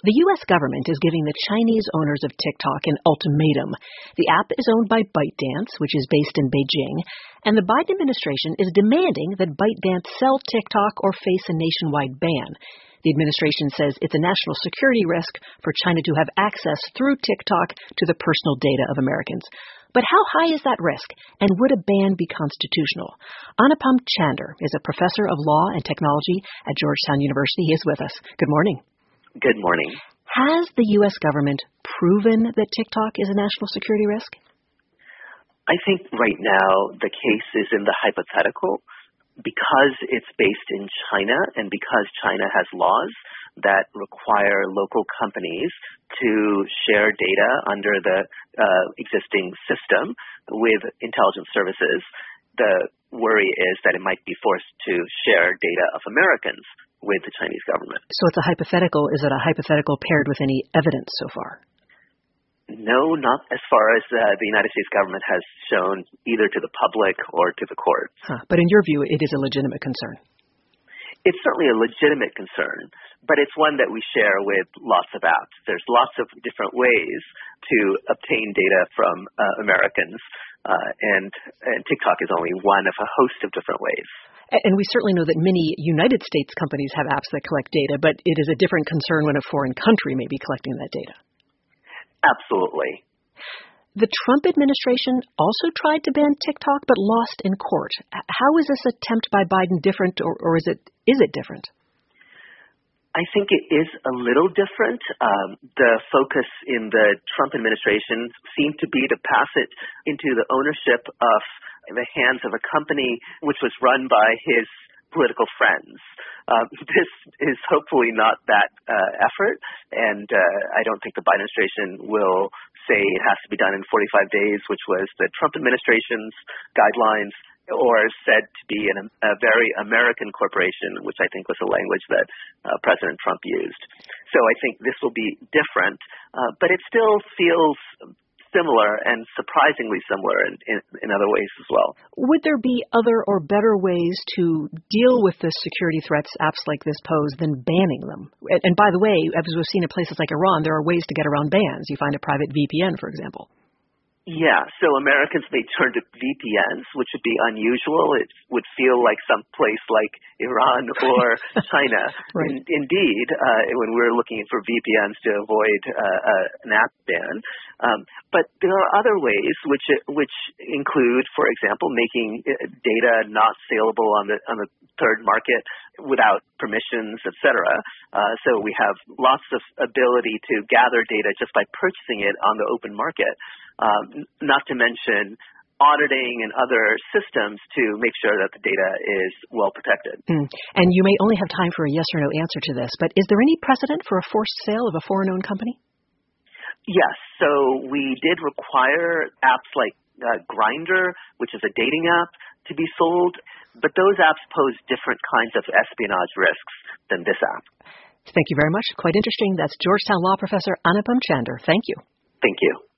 The U.S. government is giving the Chinese owners of TikTok an ultimatum. The app is owned by ByteDance, which is based in Beijing, and the Biden administration is demanding that ByteDance sell TikTok or face a nationwide ban. The administration says it's a national security risk for China to have access through TikTok to the personal data of Americans. But how high is that risk, and would a ban be constitutional? Anupam Chandra is a professor of law and technology at Georgetown University. He is with us. Good morning. Good morning. Has the U.S. government proven that TikTok is a national security risk? I think right now the case is in the hypothetical because it's based in China and because China has laws that require local companies to share data under the existing system with intelligence services. The worry is that it might be forced to share data of Americans with the Chinese government. So it's a hypothetical. Is it a hypothetical paired with any evidence so far? No, not as far as the United States government has shown either to the public or to the courts. But in your view, it is a legitimate concern. It's certainly a legitimate concern, but it's one that we share with lots of apps. There's lots of different ways to obtain data from Americans, and TikTok is only one of a host of different ways. And we certainly know that many United States companies have apps that collect data, but it is a different concern when a foreign country may be collecting that data. Absolutely. The Trump administration also tried to ban TikTok, but lost in court. How is this attempt by Biden different, or is it different? I think it is a little different. The focus in the Trump administration seemed to be to pass it into the ownership of the hands of a company which was run by his political friends. This is hopefully not that effort, and I don't think the Biden administration will say it has to be done in 45 days, which was the Trump administration's guidelines, or said to be a very American corporation, which I think was the language that President Trump used. So I think this will be different, but it still feels similar and surprisingly similar in other ways as well. Would there be other or better ways to deal with the security threats apps like this pose than banning them? And by the way, as we've seen in places like Iran, there are ways to get around bans. You find a private VPN, for example. Yeah, so Americans may turn to VPNs, which would be unusual. It would feel like some place like Iran or China. Right. Indeed, when we're looking for VPNs to avoid an app ban. But there are other ways which include, for example, making data not saleable on the third market without permissions, etc. So we have lots of ability to gather data just by purchasing it on the open market. Not to mention auditing and other systems to make sure that the data is well protected. And you may only have time for a yes or no answer to this, but is there any precedent for a forced sale of a foreign-owned company? Yes. So we did require apps like Grindr, which is a dating app, to be sold, but those apps pose different kinds of espionage risks than this app. Thank you very much. Quite interesting. That's Georgetown law professor Anupam Chandra. Thank you. Thank you.